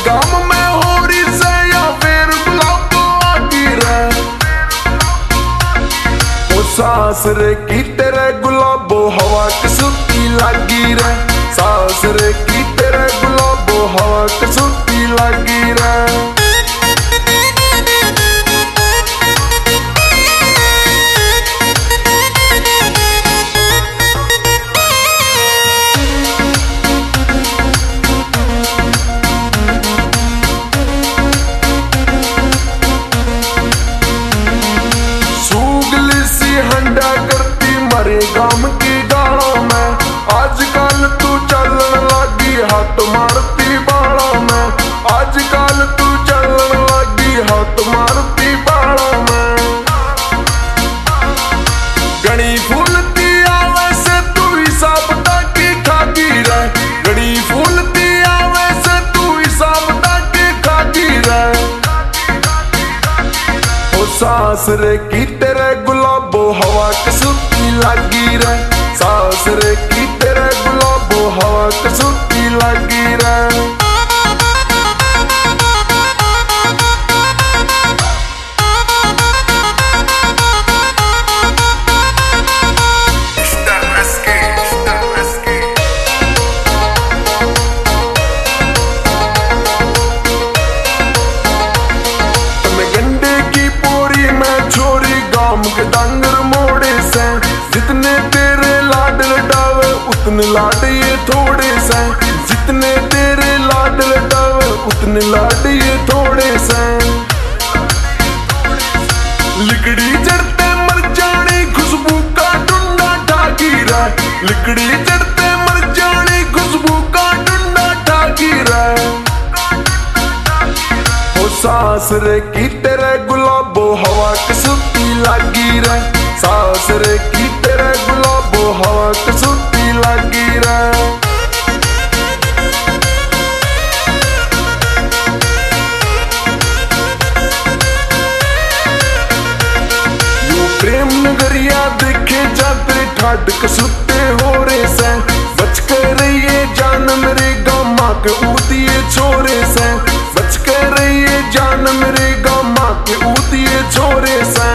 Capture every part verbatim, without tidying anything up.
गाम में हो रही से या फिर गुलाबो आगी रे। ओ सास रे की तेरे गुलाबो हवा कसुती लागी रे। सास रे की तेरे गुलाबो हवा कसुती लागी रे। हंडा करती मरे गाम की गालों में। आजकल तू चलन लगी हाथ मारती बालों में। आजकल तू चलन लगी हाथ मारती बालों में। गणी फूलती आवे से तू हिसाब ताकी खागी रे। गणी फूलती आवे से तू हिसाब ताकी खागी रे। ओ सास रे की तेरे गुलाबो हवा कसुती लागी रे। सास रे की तेरे गुलाबो हवा कसुती लागी रे। के डांगर मोड़े से जितने तेरे लाड लटावे उतने लाड ये थोड़े से। जितने तेरे लाड लटावे उतने लाड ये थोड़े से। लिकड़ी चढ़ते मर जानी खुशबू का डुंडा ठाकी रे। लिकड़ी चढ़ते मर जानी खुशबू का डुंडा ठाकी रे। ओ सास रे की तेरे गुलाबो हवा कसुती लागी रे। सास रे की तेरे गुलाबो हवा कसुती लागी रे। यो प्रेम नगरिया देखे जाते ठाड कसुते हो रे से। बच कर रहिए जान मेरे गामा के ऊदिए छोरे से। बच कर रहिए जान मेरे गामा के ऊदिए छोरे से।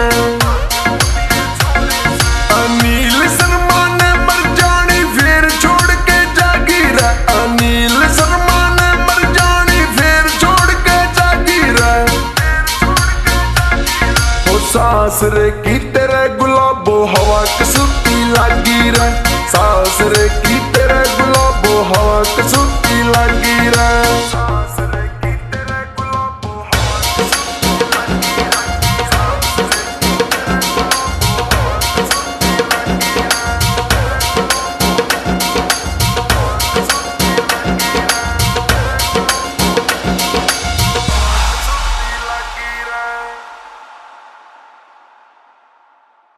अनिल शर्मा ने मर जानी फिर छोड़ के जागी रे। अनिल शर्मा ने मर जानी फिर छोड़ के जागी रे। ओ सास रे की